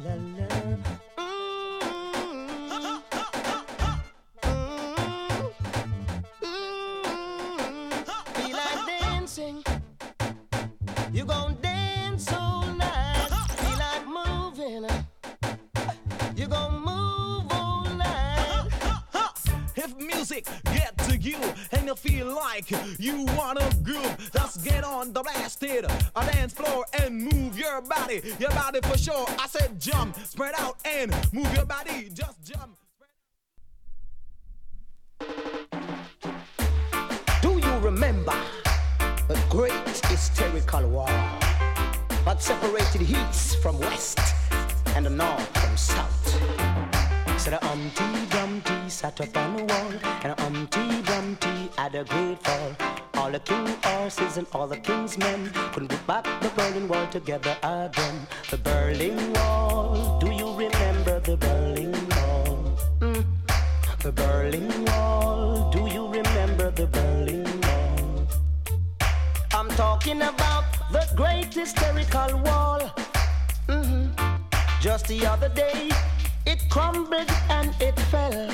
la la. Feel like dancing. You gon' dance all night. Feel like moving. You gon' move all night. If music get to you and you feel like you wanna groove, just get on the blasted a dance floor and move your body for sure. I said jump, spread out and move your body, just jump. Do you remember the great hysterical war that separated east from west and the north from south? So the Humpty Dumpty sat up on the wall, and the Humpty Dumpty had a great fall. All the king horses and all the king's men couldn't put back the Berlin Wall together again. The Berlin Wall, do you remember the Berlin Wall? The Berlin Wall, do you remember the Berlin Wall? I'm talking about the great hysterical wall. Just the other day, it crumbled and it fell.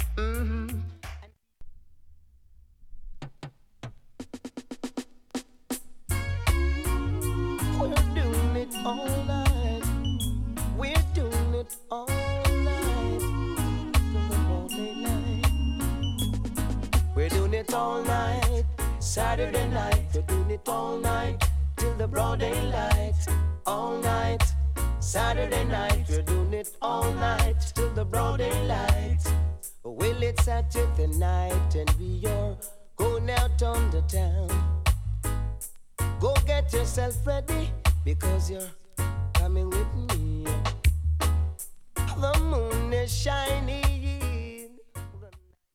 We're doing it all night. We're doing it all night. Till the broad daylight. We're doing it all night. Saturday night. We're doing it all night. Till the broad daylight. All night. Saturday night, we're doing it all night till the broad daylight. Well, it's Saturday night and we are going out on the town. Go get yourself ready because you're coming with me